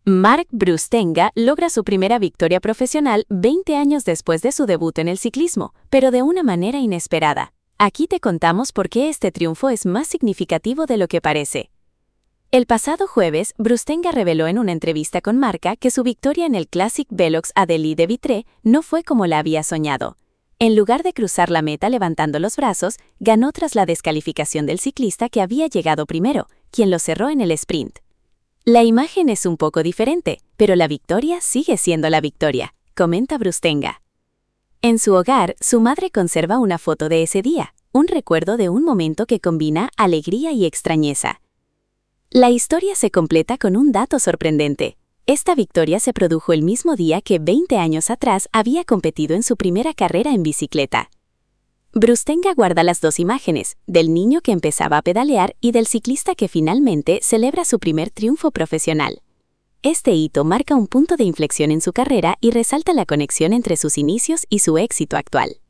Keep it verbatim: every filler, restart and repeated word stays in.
Marc Brustanga logra su primera victoria profesional veinte años después de su debut en el ciclismo, pero de una manera inesperada. Aquí te contamos por qué este triunfo es más significativo de lo que parece. El pasado jueves, Brustanga reveló en una entrevista con Marca que su victoria en el Classic Velox Adélie de Vitré no fue como la había soñado. En lugar de cruzar la meta levantando los brazos, ganó tras la descalificación del ciclista que había llegado primero, quien lo cerró en el sprint. La imagen es un poco diferente, pero la victoria sigue siendo la victoria, comenta Brustanga. En su hogar, su madre conserva una foto de ese día, un recuerdo de un momento que combina alegría y extrañeza. La historia se completa con un dato sorprendente. Esta victoria se produjo el mismo día que veinte años atrás había competido en su primera carrera en bicicleta. Brustanga guarda las dos imágenes, del niño que empezaba a pedalear y del ciclista que finalmente celebra su primer triunfo profesional. Este hito marca un punto de inflexión en su carrera y resalta la conexión entre sus inicios y su éxito actual.